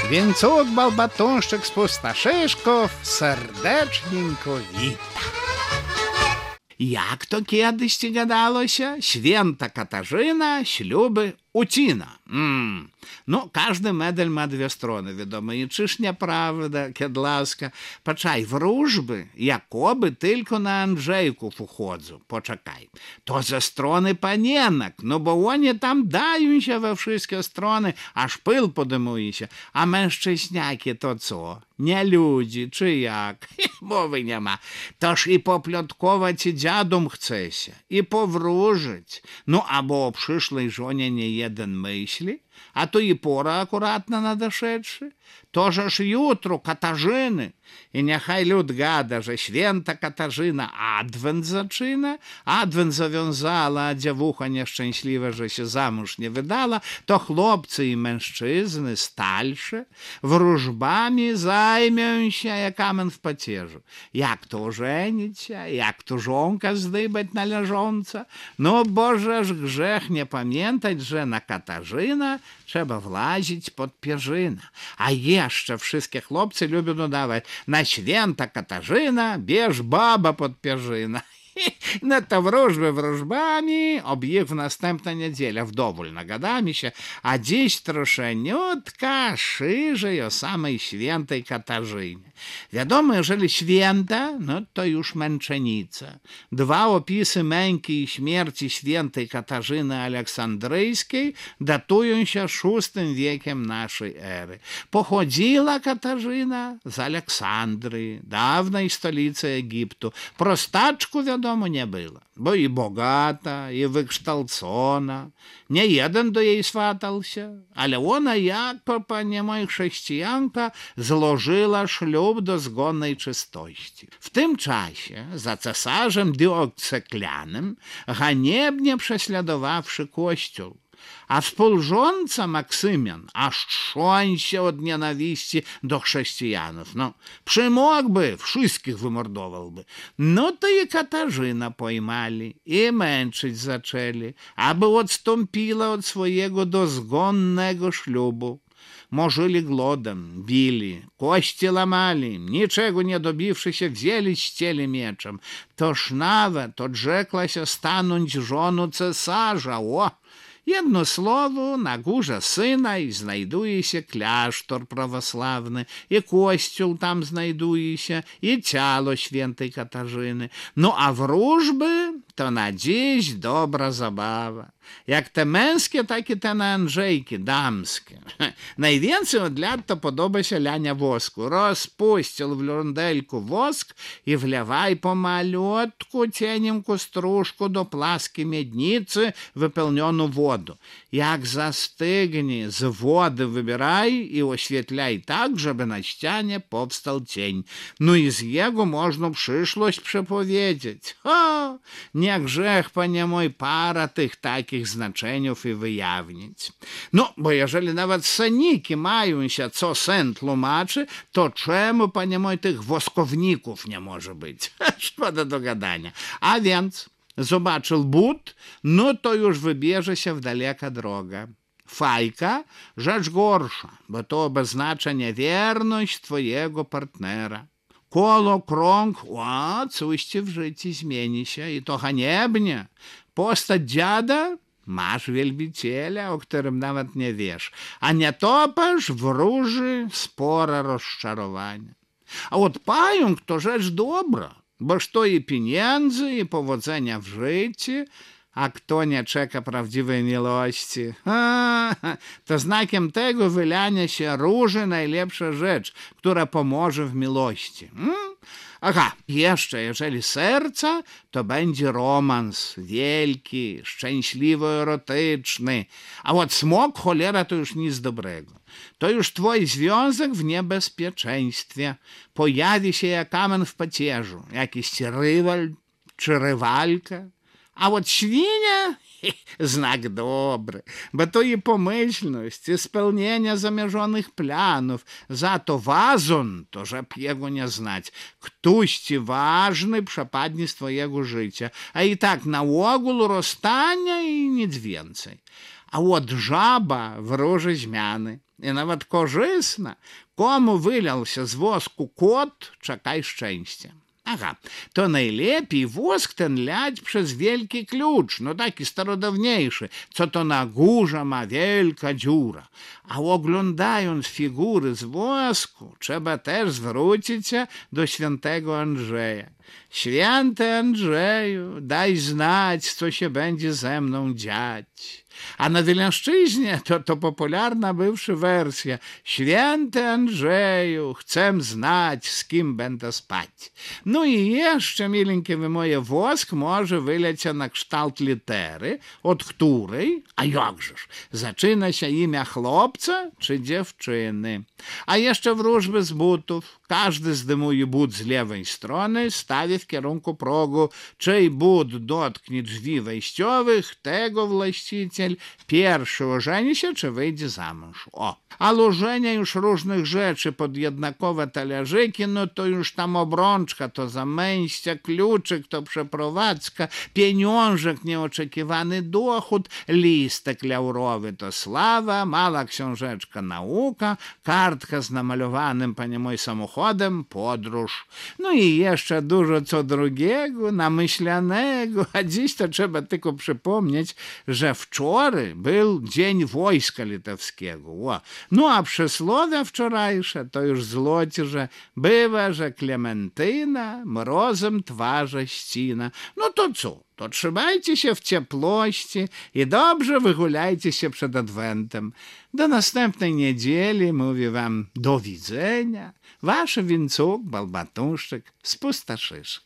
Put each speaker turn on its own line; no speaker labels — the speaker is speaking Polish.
Więc Балбатонщик z Pustaszeszków serdecznienko wita. Jak to kiedyś ci gadалося? Święta Katarzyna, śluby Ucina. No, każdy medal ma dwie strony, wiadomo. I czyż nieprawda, kiedy laska? Patrzaj, wróżby jakoby tylko na Andrzejków uchodzą. Poczekaj, to ze strony panienek, no bo oni tam dają się we wszystkie strony, aż pył podejmuje się. A mężczyźniaki to co? Nie ludzi, czy jak? Mowy nie ma. Toż i poplotkować i dziadom chce się, i powróżyć. No, albo o przyszłej żonie nie jeden myśli, a to i pora akuratna nadeszedszy. To żeż jutro Katarzyny. I niechaj lud gada, że święta Katarzyna adwent zaczyna, adwent zawiązała, a dziewucha nieszczęśliwa, że się zamąż nie wydala, to chłopcy i mężczyzny starsze wróżbami zajmią się jak amen w pacierzu. Jak to ożenić się, jak to żonka zdybać należąca. No Bożeż grzech nie pamiętać, że na Katarzyna trzeba wlazić pod pierzyna. A jeszcze wszystkie chłopcy lubią dodawać: na święta Katarzyna bierz baba pod pierzyna. No to wróżby wróżbami, objew następna niedziela, wdowól nagadamy się, a dziś troszeniutka szerzej o samej świętej Katarzynie. Wiadomo, jeżeli święta, no to już męczenica. Dwa opisy męki i śmierci świętej Katarzyny Aleksandryjskiej datują się VI wiekiem naszej ery. Pochodziła Katarzyna z Aleksandrii, dawnej stolicy Egiptu. Prostaczku, wiadomo, nie była, bo i bogata, i wykształcona. Nie jeden do jej swatał się, ale ona jako, panie moj, chrześcijanka złożyła ślub do zgonnej czystości. W tym czasie za cesarzem Diocyklianem haniebnie prześladowawszy Kościół, a współrządca Maksymian aż trząsie od nienawiści do chrześcijanów. No, przymógłby, wszystkich wymordowałby. No to i Katarzyna pojmali i męczyć zaczęli, aby odstąpiła od swojego dozgonnego ślubu. Morzyli głodem, bili, kości lamali, niczego nie dobiwszy się, wzięli ścieli mieczem. Toż nawet odrzekła się stanąć żoną cesarza. Jedno słowo, na górze Synaj znajduje się klasztor prawosławny, i kościół tam znajduje się, i ciało świętej Katarzyny. No a wróżby to na dziś dobra zabawa. Jak te męskie, tak i te na Andrzejki, damskie. Najwięcej od lat to podoba się lania wosku. Rozpuścił w lundelku wosk i wlewaj pomalutku cienimku stróżku do plaskiej miednicy wypełnioną wodą. Jak zastygnie, z wody wybieraj i oświetlaj tak, żeby na ścianie powstał cień. No i z jego można przyszłość przepowiedzieć. Nie grzech, panie mój, para tych takich znaczeniów i wyjawnić. No, bo jeżeli nawet seniki mają się, co sen tłumaczy, to czemu, panie mój, tych woskowników nie może być? Szkoda do gadania. A więc zobaczył but, no to już wybierze się w daleka droga. Fajka – rzecz gorsza, bo to oznacza niewierność twojego partnera. Kolo, krąg, coś ci w życiu zmieni się i to haniebnie. Postać dziada – masz wielbiciela, o którym nawet nie wiesz, a nie topasz wróży spore rozczarowania. A od pająk to rzecz dobra, boż to i pieniędzy, i powodzenia w życiu, a kto nie czeka prawdziwej miłości, to znakiem tego wylania się róży najlepsza rzecz, która pomoże w miłości. Aha, jeszcze jeżeli serca, to będzie romans wielki, szczęśliwy, erotyczny, a od smok, cholera, to już nic dobrego. To już twój związek w niebezpieczeństwie. Pojawi się jak amen w pacierzu, jakiś rywal czy rywalka. A od świnia znak dobry, bo to i pomyślność, i spełnienie zamierzonych planów. Za to wazon, to żeby jego nie znać. Ktoś ci ważny przepadnie z twojego życia, a i tak na ogół rozstania i nic więcej. А от жаба врожа змяны. І нават корисна. Кому вылялся з воску кот, чакай szczęścia. Ага, to najlepiej wosk ten lać przez wielki klucz, no taki starodawniejszy, co to na górze ma wielka dziura. A oglądając figury z wosku, trzeba też zwrócić się do świętego Andrzeja. Święty Andrzeju, daj znać, co się będzie ze mną dziać. A na Wileńszczyźnie to popularna bywsza wersja. Święty Andrzeju, chcę znać, z kim będę spać. No i jeszcze, milenkie wy moje, wosk może wyleć na kształt litery, od której, a jakżeż, zaczyna się imię chłopca czy dziewczyny. A jeszcze wróżby z butów. Każdy zdejmuje but z lewej strony, stawi w kierunku progu. Czyj but dotknie drzwi wejściowych, tego właściciel pierwszy ożeni się, czy wyjdzie za mąż. O. A lożenia już różnych rzeczy pod jednakowe talerzyki, no to już tam obrączka, to zamęścia, kluczyk, to przeprowadzka, pieniążek, nieoczekiwany dochód, listek laurowy to sława, mała książeczka nauka, kartka z namalowanym, panie mój, samochodem, podróż. No i jeszcze dużo co drugiego, namyślanego, a dziś to trzeba tylko przypomnieć, że wczoraj był Dzień Wojska Litewskiego. O. No a przysłowia wczorajsze to już złoci, że bywa, że Klementyna mrozem twarze ścina. No to co? To trzymajcie się w ciepłości i dobrze wygulajcie się przed Adwentem. Do następnej niedzieli mówię wam do widzenia. Wasz Wincuk Balbatuszczyk z Pustoszyszki.